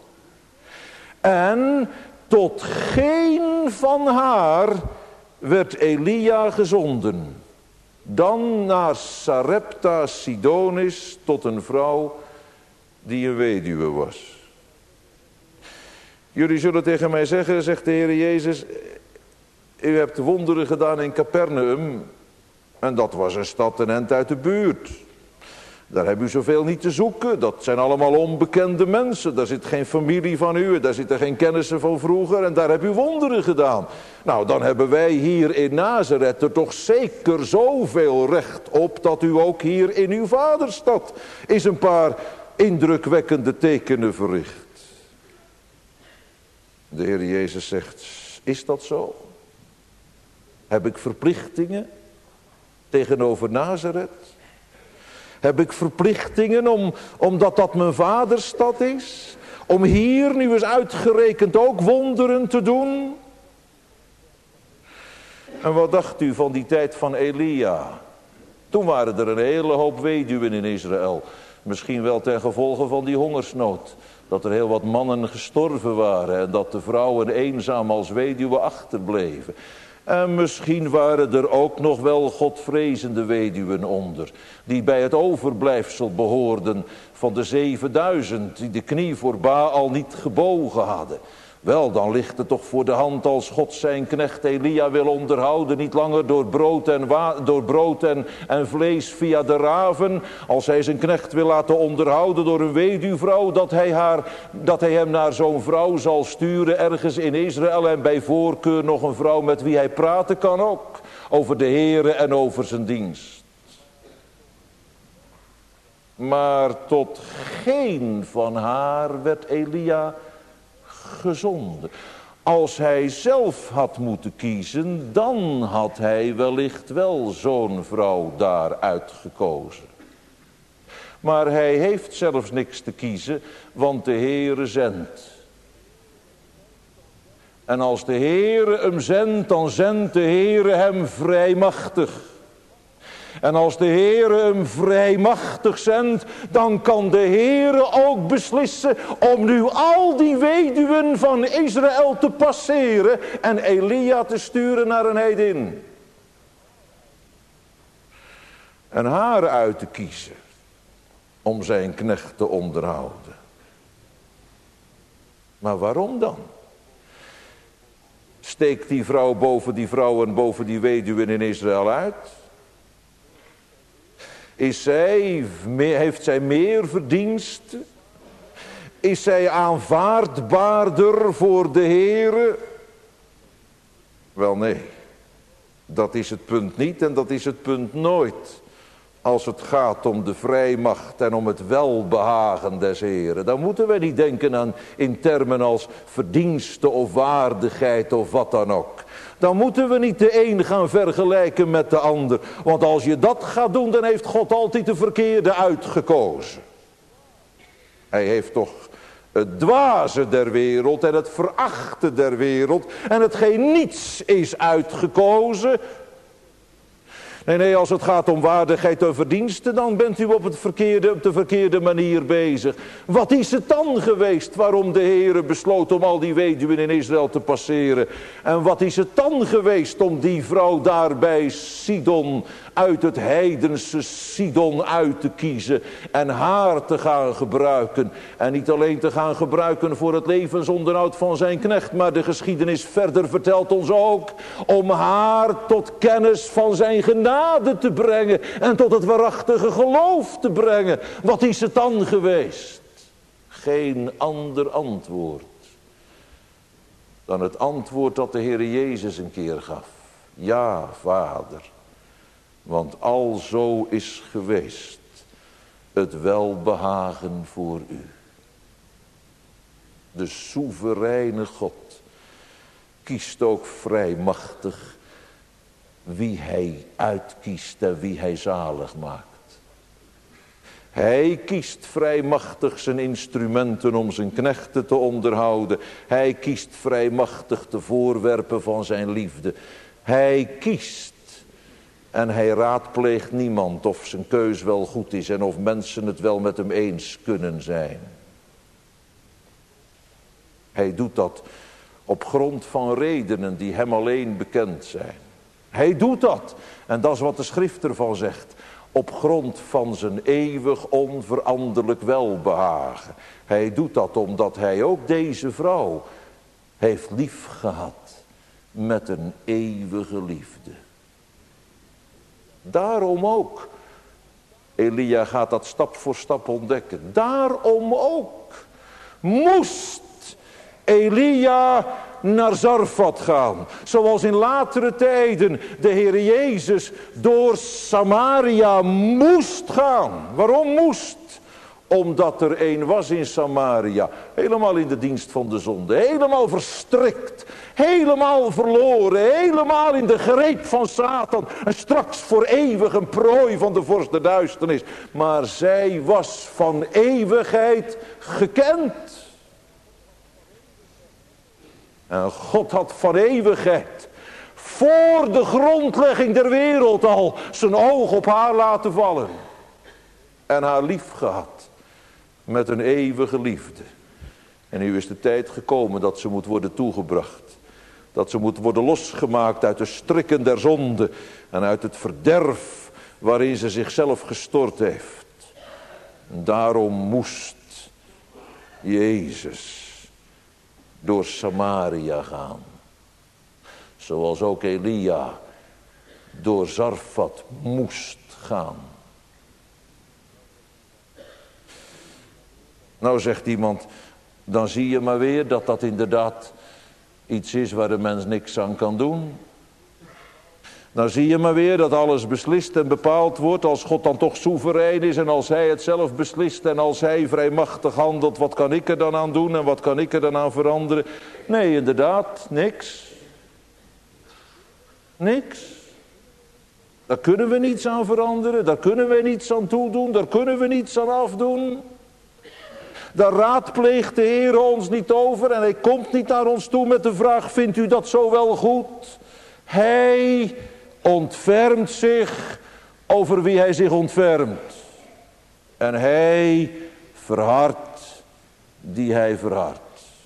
En tot geen van haar werd Elia gezonden, dan naar Sarepta Sidonis, tot een vrouw die een weduwe was. Jullie zullen tegen mij zeggen, zegt de Heer Jezus: u hebt wonderen gedaan in Capernaum. En dat was een stad een end uit de buurt. Daar hebben u zoveel niet te zoeken. Dat zijn allemaal onbekende mensen. Daar zit geen familie van u. Daar zitten geen kennissen van vroeger. En daar heb u wonderen gedaan. Nou, dan hebben wij hier in Nazareth er toch zeker zoveel recht op, dat u ook hier in uw vaderstad eens een paar indrukwekkende tekenen verricht. De Heer Jezus zegt: is dat zo? Heb ik verplichtingen tegenover Nazareth? Heb ik verplichtingen om, omdat dat mijn vaderstad is? Om hier nu eens uitgerekend ook wonderen te doen? En wat dacht u van die tijd van Elia? Toen waren er een hele hoop weduwen in Israël. Misschien wel ten gevolge van die hongersnood. Dat er heel wat mannen gestorven waren en dat de vrouwen eenzaam als weduwe achterbleven. En misschien waren er ook nog wel godvrezende weduwen onder, die bij het overblijfsel behoorden van de zevenduizend die de knie voor Baal niet gebogen hadden. Wel, dan ligt het toch voor de hand, als God zijn knecht Elia wil onderhouden, niet langer door brood en, wa- door brood en, en vlees via de raven. Als hij zijn knecht wil laten onderhouden door een weduwvrouw, dat hij, haar, dat hij hem naar zo'n vrouw zal sturen ergens in Israël. En bij voorkeur nog een vrouw met wie hij praten kan ook. Over de Here en over zijn dienst. Maar tot geen van haar werd Elia gezonden. Als hij zelf had moeten kiezen, dan had hij wellicht wel zo'n vrouw daar uitgekozen. Maar hij heeft zelfs niks te kiezen, want de Heere zendt. En als de Heere hem zendt, dan zendt de Heere hem vrijmachtig. En als de Heere hem vrijmachtig zendt, dan kan de Heere ook beslissen om nu al die weduwen van Israël te passeren en Elia te sturen naar een heidin. En haar uit te kiezen om zijn knecht te onderhouden. Maar waarom dan? Steekt die vrouw boven die vrouwen, boven die weduwen in Israël uit? Is zij, heeft zij meer verdiensten? Is zij aanvaardbaarder voor de Heere? Wel nee, dat is het punt niet en dat is het punt nooit. Als het gaat om de vrijmacht en om het welbehagen des Heeren. Dan moeten we niet denken aan in termen als verdienste of waardigheid of wat dan ook. Dan moeten we niet de een gaan vergelijken met de ander. Want als je dat gaat doen, dan heeft God altijd de verkeerde uitgekozen. Hij heeft toch het dwaze der wereld en het verachte der wereld en hetgeen niets is uitgekozen. Nee, nee, als het gaat om waardigheid en verdiensten, dan bent u op, het verkeerde, op de verkeerde manier bezig. Wat is het dan geweest waarom de Heere besloot om al die weduwen in Israël te passeren? En wat is het dan geweest om die vrouw daar bij Sidon, uit het heidense Sidon uit te kiezen en haar te gaan gebruiken? En niet alleen te gaan gebruiken voor het levensonderhoud van zijn knecht, maar de geschiedenis verder vertelt ons ook om haar tot kennis van zijn genade te brengen en tot het waarachtige geloof te brengen. Wat is het dan geweest? Geen ander antwoord dan het antwoord dat de Heer Jezus een keer gaf. Ja, Vader, want alzo is geweest het welbehagen voor u. De soevereine God kiest ook vrijmachtig wie hij uitkiest en wie hij zalig maakt. Hij kiest vrijmachtig zijn instrumenten om zijn knechten te onderhouden. Hij kiest vrijmachtig de voorwerpen van zijn liefde. Hij kiest en hij raadpleegt niemand of zijn keus wel goed is en of mensen het wel met hem eens kunnen zijn. Hij doet dat op grond van redenen die hem alleen bekend zijn. Hij doet dat, en dat is wat de schrift ervan zegt, op grond van zijn eeuwig onveranderlijk welbehagen. Hij doet dat omdat hij ook deze vrouw heeft lief gehad met een eeuwige liefde. Daarom ook, Elia gaat dat stap voor stap ontdekken, daarom ook moest Elia naar Zarfat gaan. Zoals in latere tijden de Heer Jezus door Samaria moest gaan. Waarom moest? Omdat er een was in Samaria. Helemaal in de dienst van de zonde. Helemaal verstrikt. Helemaal verloren. Helemaal in de greep van Satan. En straks voor eeuwig een prooi van de vorst der duisternis. Maar zij was van eeuwigheid gekend. En God had van eeuwigheid, voor de grondlegging der wereld al, zijn oog op haar laten vallen. En haar lief gehad, met een eeuwige liefde. En nu is de tijd gekomen dat ze moet worden toegebracht. Dat ze moet worden losgemaakt uit de strikken der zonde en uit het verderf waarin ze zichzelf gestort heeft. En daarom moest Jezus door Samaria gaan. Zoals ook Elia door Zarfat moest gaan. Nou zegt iemand, dan zie je maar weer dat dat inderdaad iets is waar de mens niks aan kan doen. Dan zie je maar weer dat alles beslist en bepaald wordt. Als God dan toch soeverein is en als hij het zelf beslist en als hij vrijmachtig handelt. Wat kan ik er dan aan doen en wat kan ik er dan aan veranderen? Nee, inderdaad, niks. Niks. Daar kunnen we niets aan veranderen. Daar kunnen we niets aan toedoen. Daar kunnen we niets aan afdoen. Daar raadpleegt de Heer ons niet over. En hij komt niet naar ons toe met de vraag: vindt u dat zo wel goed? Hij ontfermt zich over wie hij zich ontfermt. En hij verhardt die hij verhardt.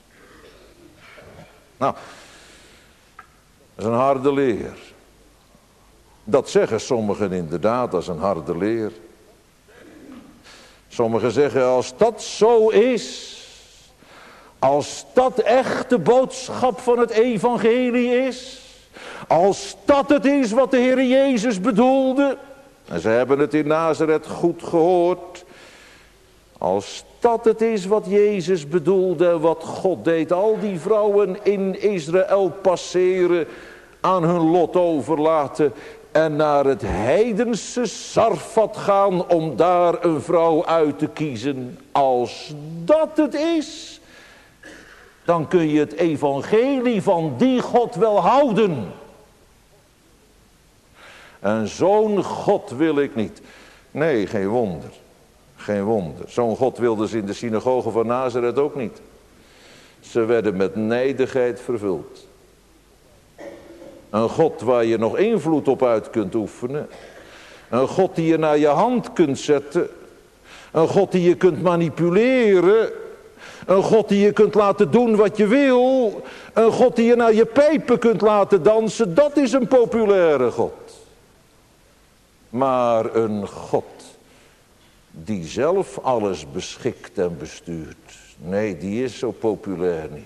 Nou, dat is een harde leer. Dat zeggen sommigen inderdaad, dat is een harde leer. Sommigen zeggen, als dat zo is, als dat echt de boodschap van het evangelie is, als dat het is wat de Heer Jezus bedoelde, en ze hebben het in Nazareth goed gehoord, als dat het is wat Jezus bedoelde, wat God deed, al die vrouwen in Israël passeren, aan hun lot overlaten en naar het heidense Sarfat gaan om daar een vrouw uit te kiezen. Als dat het is, dan kun je het evangelie van die God wel houden. En zo'n God wil ik niet. Nee, geen wonder. Geen wonder. Zo'n God wilden ze in de synagoge van Nazareth ook niet. Ze werden met nijdigheid vervuld. Een God waar je nog invloed op uit kunt oefenen. Een God die je naar je hand kunt zetten. Een God die je kunt manipuleren. Een God die je kunt laten doen wat je wil. Een God die je naar je pijpen kunt laten dansen. Dat is een populaire God. Maar een God die zelf alles beschikt en bestuurt. Nee, die is zo populair niet.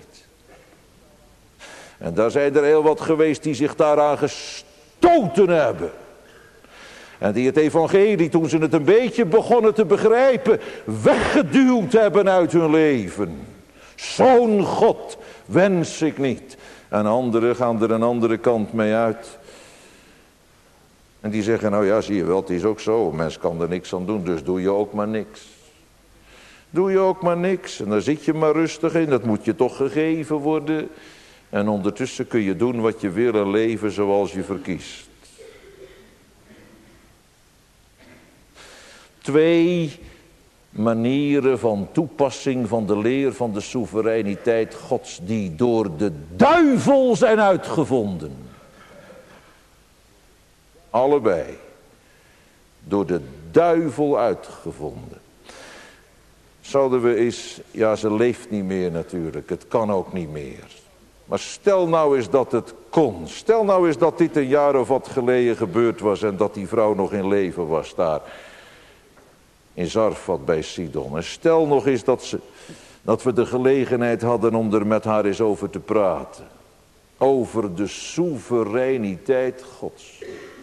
En daar zijn er heel wat geweest die zich daaraan gestoten hebben. En die het evangelie, toen ze het een beetje begonnen te begrijpen, weggeduwd hebben uit hun leven. Zo'n God wens ik niet. En anderen gaan er een andere kant mee uit. En die zeggen, nou ja, zie je wel, het is ook zo. Een mens kan er niks aan doen, dus doe je ook maar niks. Doe je ook maar niks. En daar zit je maar rustig in, dat moet je toch gegeven worden. En ondertussen kun je doen wat je wil en leven zoals je verkiest. Twee manieren van toepassing van de leer van de soevereiniteit Gods, die door de duivel zijn uitgevonden. Allebei door de duivel uitgevonden. Zouden we eens, ja, ze leeft niet meer natuurlijk, het kan ook niet meer. Maar stel nou eens dat het kon. Stel nou eens dat dit een jaar of wat geleden gebeurd was en dat die vrouw nog in leven was daar in Zarfat bij Sidon. En stel nog eens dat, ze, dat we de gelegenheid hadden om er met haar eens over te praten. Over de soevereiniteit Gods.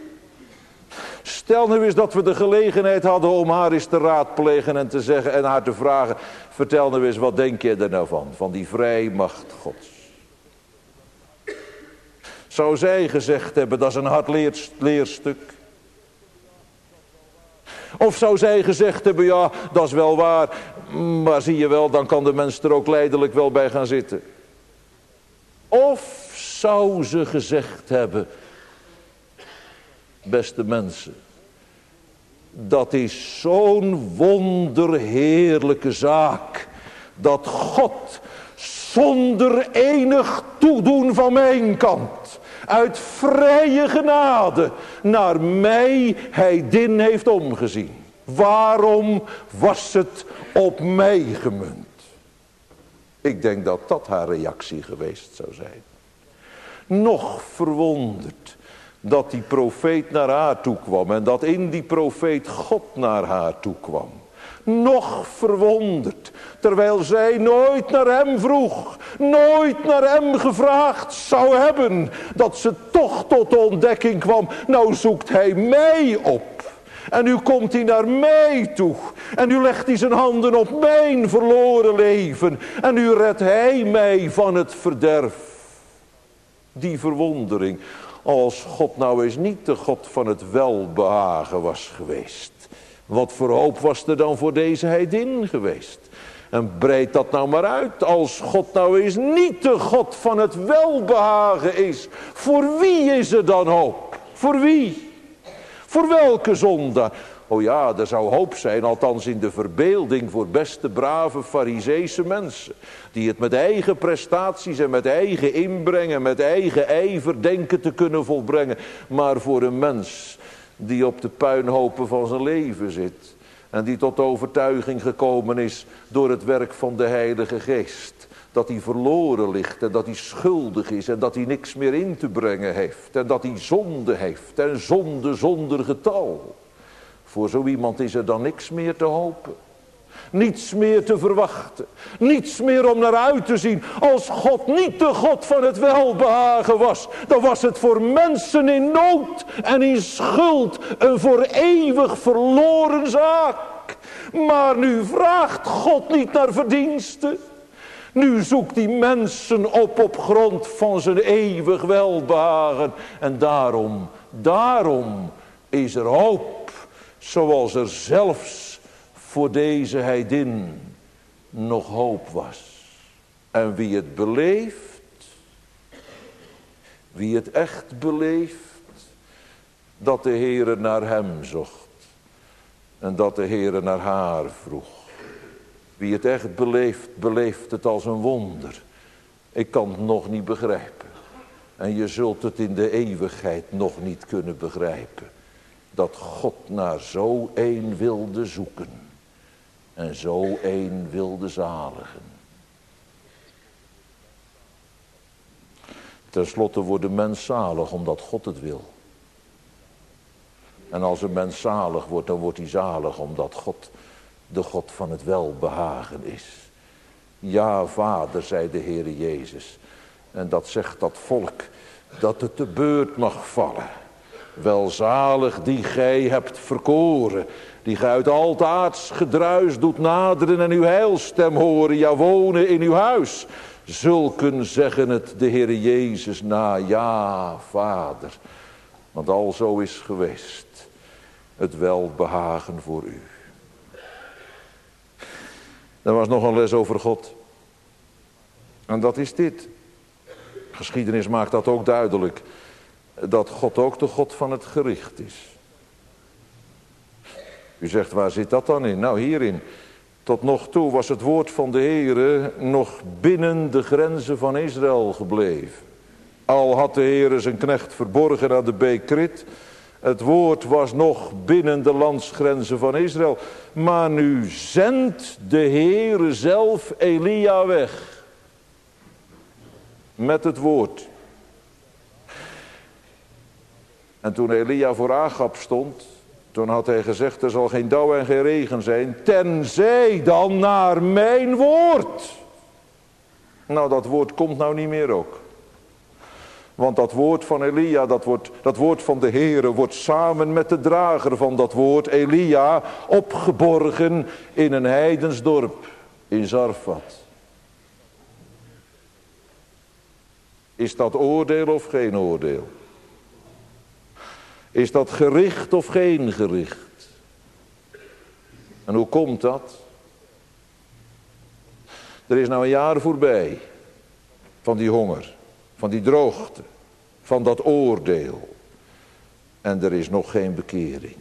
Stel nu eens dat we de gelegenheid hadden om haar eens te raadplegen en te zeggen en haar te vragen. Vertel nu eens, wat denk je er nou van? Van die vrijmacht Gods. Zou zij gezegd hebben, dat is een hard leer, leerstuk. Of zou zij gezegd hebben, ja, dat is wel waar. Maar zie je wel, dan kan de mens er ook lijdelijk wel bij gaan zitten. Of zou ze gezegd hebben, beste mensen, dat is zo'n wonderheerlijke zaak, dat God zonder enig toedoen van mijn kant, uit vrije genade, naar mij heidin heeft omgezien. Waarom was het op mij gemunt? Ik denk dat dat haar reactie geweest zou zijn. Nog verwonderd dat die profeet naar haar toe kwam en dat in die profeet God naar haar toe kwam. Nog verwonderd, terwijl zij nooit naar hem vroeg, nooit naar hem gevraagd zou hebben, dat ze toch tot de ontdekking kwam, nou zoekt hij mij op. En nu komt hij naar mij toe. En nu legt hij zijn handen op mijn verloren leven. En nu redt hij mij van het verderf. Die verwondering. Als God nou eens niet de God van het welbehagen was geweest. Wat voor hoop was er dan voor deze heidin geweest? En breid dat nou maar uit. Als God nou eens niet de God van het welbehagen is. Voor wie is er dan hoop? Voor wie? Voor welke zondaar? Oh ja, er zou hoop zijn, althans in de verbeelding, voor beste brave Farizeese mensen. Die het met eigen prestaties en met eigen inbrengen, met eigen ijver denken te kunnen volbrengen. Maar voor een mens die op de puinhopen van zijn leven zit. En die tot de overtuiging gekomen is door het werk van de Heilige Geest. Dat hij verloren ligt en dat hij schuldig is en dat hij niks meer in te brengen heeft. En dat hij zonde heeft en zonde zonder getal. Voor zo iemand is er dan niks meer te hopen. Niets meer te verwachten. Niets meer om naar uit te zien. Als God niet de God van het welbehagen was. Dan was het voor mensen in nood en in schuld een voor eeuwig verloren zaak. Maar nu vraagt God niet naar verdiensten. Nu zoekt hij mensen op op grond van zijn eeuwig welbehagen. En daarom, daarom is er hoop. Zoals er zelfs voor deze heidin nog hoop was. En wie het beleeft, wie het echt beleeft, dat de Heere naar hem zocht. En dat de Heere naar haar vroeg. Wie het echt beleeft, beleeft het als een wonder. Ik kan het nog niet begrijpen. En je zult het in de eeuwigheid nog niet kunnen begrijpen. Dat God naar zo een wilde zoeken. En zo een wilde zaligen. Ten slotte wordt de mens zalig omdat God het wil. En als een mens zalig wordt, dan wordt hij zalig omdat God de God van het welbehagen is. Ja, Vader, zei de Heere Jezus. En dat zegt dat volk, dat het te beurt mag vallen. Welzalig die gij hebt verkoren, die gij uit altaards gedruis doet naderen en uw heilstem horen, ja wonen in uw huis. Zulken zeggen het de Heere Jezus na, ja, Vader. Want al zo is geweest het welbehagen voor u. Er was nog een les over God. En dat is dit. Geschiedenis maakt dat ook duidelijk. Dat God ook de God van het gericht is. U zegt, waar zit dat dan in? Nou, hierin. Tot nog toe was het woord van de Heere nog binnen de grenzen van Israël gebleven. Al had de Heere zijn knecht verborgen aan de beek Krit. Het woord was nog binnen de landsgrenzen van Israël. Maar nu zendt de Heere zelf Elia weg. Met het woord. En toen Elia voor Agab stond, toen had hij gezegd, er zal geen dauw en geen regen zijn, tenzij dan naar mijn woord. Nou, dat woord komt nou niet meer ook. Want dat woord van Elia, dat, wordt, dat woord van de Heere, wordt samen met de drager van dat woord, Elia, opgeborgen in een heidensdorp in Zarfat. Is dat oordeel of geen oordeel? Is dat gericht of geen gericht? En hoe komt dat? Er is nou een jaar voorbij van die honger, van die droogte, van dat oordeel. En er is nog geen bekering.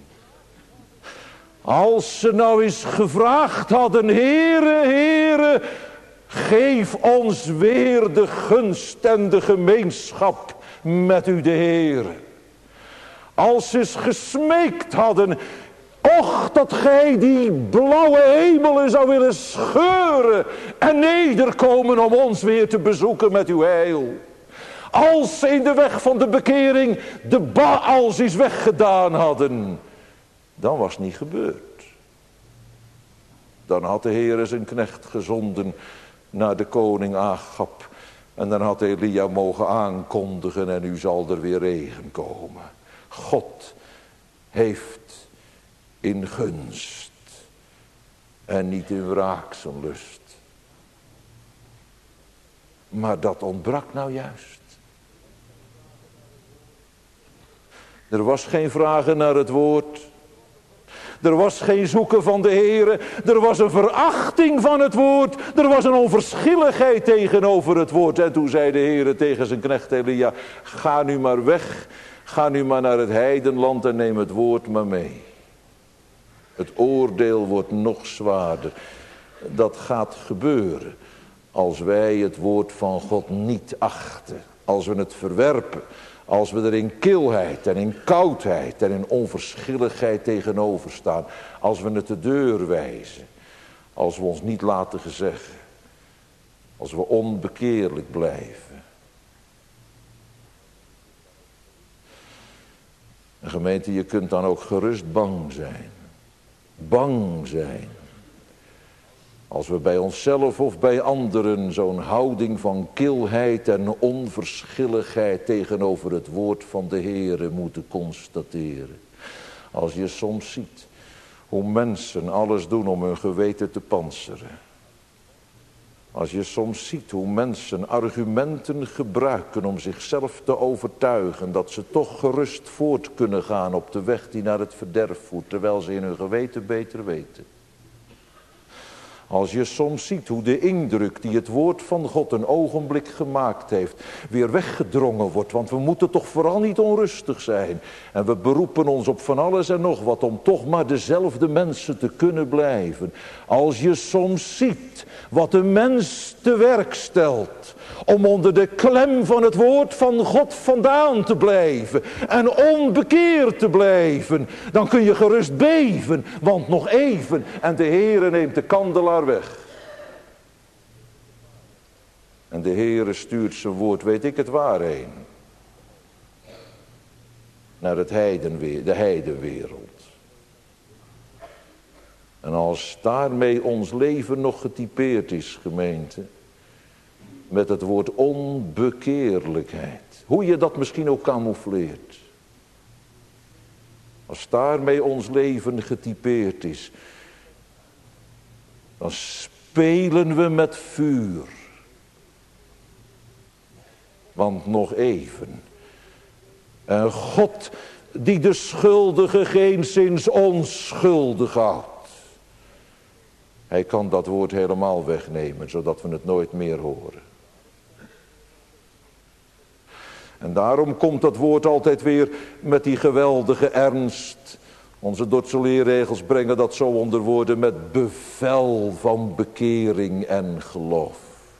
Als ze nou eens gevraagd hadden, Heere, Heere, geef ons weer de gunst en de gemeenschap met u de Heere. Als ze eens gesmeekt hadden, och dat gij die blauwe hemelen zou willen scheuren en nederkomen om ons weer te bezoeken met uw heil. Als ze in de weg van de bekering de Baals eens weggedaan hadden, dan was het niet gebeurd. Dan had de Heere zijn knecht gezonden naar de koning Agab. En dan had Elia mogen aankondigen en nu zal er weer regen komen. God heeft in gunst en niet in wraaksenlust. Maar dat ontbrak nou juist. Er was geen vragen naar het woord. Er was geen zoeken van de Heere. Er was een verachting van het woord. Er was een onverschilligheid tegenover het woord. En toen zei de Heere tegen zijn knecht Elia, ga nu maar weg. Ga nu maar naar het heidenland en neem het woord maar mee. Het oordeel wordt nog zwaarder. Dat gaat gebeuren als wij het woord van God niet achten. Als we het verwerpen. Als we er in kilheid en in koudheid en in onverschilligheid tegenover staan. Als we het de deur wijzen. Als we ons niet laten gezeggen. Als we onbekeerlijk blijven. En gemeente, je kunt dan ook gerust bang zijn. Bang zijn. Als we bij onszelf of bij anderen zo'n houding van kilheid en onverschilligheid tegenover het woord van de Heere moeten constateren. Als je soms ziet hoe mensen alles doen om hun geweten te panseren. Als je soms ziet hoe mensen argumenten gebruiken om zichzelf te overtuigen dat ze toch gerust voort kunnen gaan op de weg die naar het verderf voert, terwijl ze in hun geweten beter weten. Als je soms ziet hoe de indruk die het woord van God een ogenblik gemaakt heeft, weer weggedrongen wordt. Want we moeten toch vooral niet onrustig zijn. En we beroepen ons op van alles en nog wat om toch maar dezelfde mensen te kunnen blijven. Als je soms ziet wat een mens te werk stelt om onder de klem van het woord van God vandaan te blijven en onbekeerd te blijven, dan kun je gerust beven, want nog even en de Heere neemt de kandelaar weg. En de Heere stuurt zijn woord, weet ik het waarheen, naar het heidenwe- de heidenwereld. En als daarmee ons leven nog getypeerd is, gemeente, met het woord onbekeerlijkheid, hoe je dat misschien ook camoufleert. Als daarmee ons leven getypeerd is, dan spelen we met vuur. Want nog even. En God die de schuldige geenszins onschuldig houdt. Hij kan dat woord helemaal wegnemen, zodat we het nooit meer horen. En daarom komt dat woord altijd weer met die geweldige ernst. Onze Dordtse leerregels brengen dat zo onder woorden met bevel van bekering en geloof.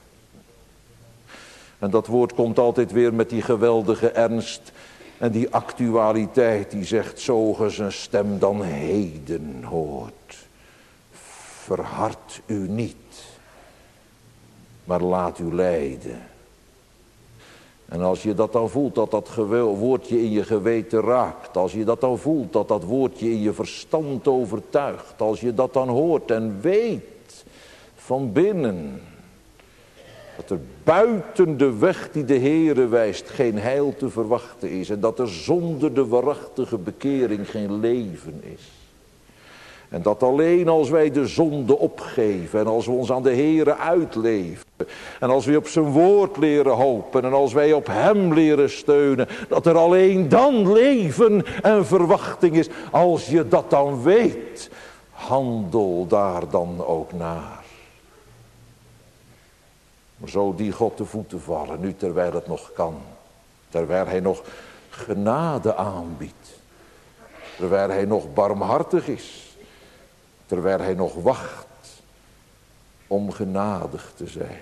En dat woord komt altijd weer met die geweldige ernst en die actualiteit die zegt, zo ge zijn stem dan heden hoort. Verhard u niet, maar laat u leiden. En als je dat dan voelt, dat dat woordje in je geweten raakt. Als je dat dan voelt, dat dat woordje in je verstand overtuigt. Als je dat dan hoort en weet van binnen. Dat er buiten de weg die de Heere wijst geen heil te verwachten is. En dat er zonder de waarachtige bekering geen leven is. En dat alleen als wij de zonde opgeven en als we ons aan de Heere uitleven. En als we op zijn woord leren hopen en als wij op hem leren steunen. Dat er alleen dan leven en verwachting is. Als je dat dan weet, handel daar dan ook naar. Maar zo die God te voeten vallen, nu terwijl het nog kan. Terwijl hij nog genade aanbiedt. Terwijl hij nog barmhartig is. Terwijl hij nog wacht om genadig te zijn.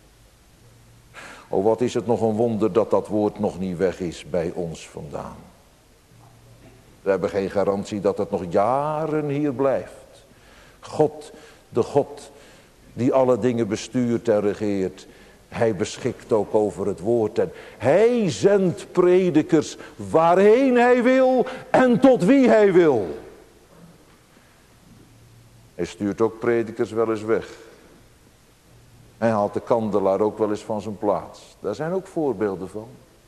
O, wat is het nog een wonder dat dat woord nog niet weg is bij ons vandaan. We hebben geen garantie dat het nog jaren hier blijft. God, de God die alle dingen bestuurt en regeert. Hij beschikt ook over het woord en hij zendt predikers waarheen hij wil en tot wie hij wil. Hij stuurt ook predikers wel eens weg. Hij haalt de kandelaar ook wel eens van zijn plaats. Daar zijn ook voorbeelden van.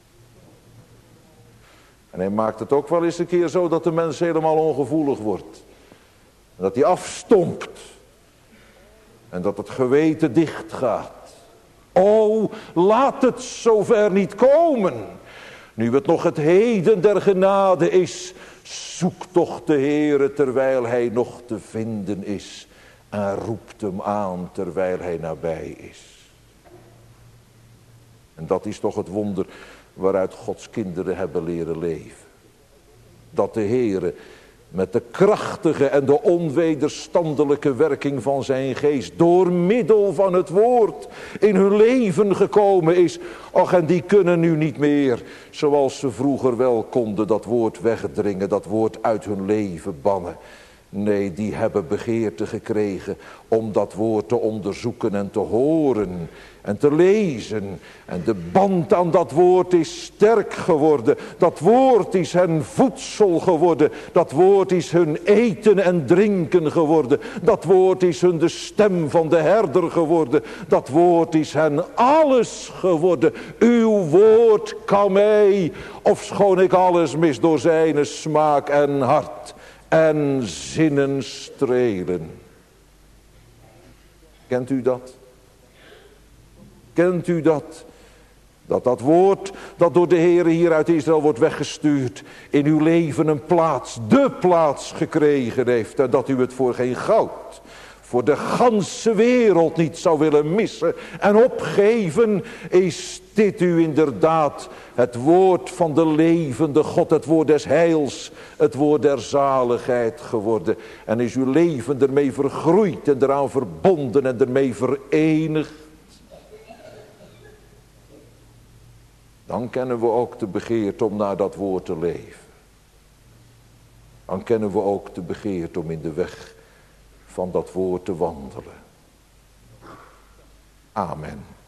En hij maakt het ook wel eens een keer zo dat de mens helemaal ongevoelig wordt. En dat hij afstompt. En dat het geweten dicht gaat. O, laat het zover niet komen. Nu het nog het heden der genade is, zoek toch de Heere terwijl hij nog te vinden is. En roept hem aan terwijl hij nabij is. En dat is toch het wonder waaruit Gods kinderen hebben leren leven. Dat de Heere met de krachtige en de onwederstandelijke werking van zijn geest door middel van het woord in hun leven gekomen is. Och, en die kunnen nu niet meer, zoals ze vroeger wel konden, dat woord wegdringen, dat woord uit hun leven bannen. Nee, die hebben begeerte gekregen om dat woord te onderzoeken en te horen en te lezen. En de band aan dat woord is sterk geworden. Dat woord is hen voedsel geworden. Dat woord is hun eten en drinken geworden. Dat woord is hun de stem van de herder geworden. Dat woord is hen alles geworden. Uw woord kan mij, ofschoon ik alles mis, door zijn smaak en hart en zinnen strelen. Kent u dat? Kent u dat? Dat dat woord dat door de Heere hier uit Israël wordt weggestuurd, in uw leven een plaats, de plaats gekregen heeft. En dat u het voor geen goud, voor de ganse wereld niet zou willen missen en opgeven. Is dit u inderdaad het woord van de levende God, het woord des heils, het woord der zaligheid geworden. En is uw leven ermee vergroeid en eraan verbonden en ermee verenigd. Dan kennen we ook de begeerte om naar dat woord te leven. Dan kennen we ook de begeerte om in de weg van dat woord te wandelen. Amen.